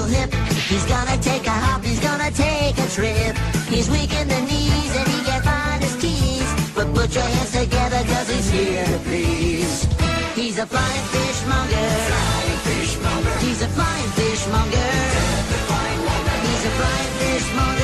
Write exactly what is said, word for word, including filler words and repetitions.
hip. He's gonna take a hop, he's gonna take a trip. He's weak in the knees and he can't find his keys. But put your hands together cause he's here to please. He's a flying fishmonger. Flying fishmonger. He's a flying fishmonger. He's a flying fishmonger.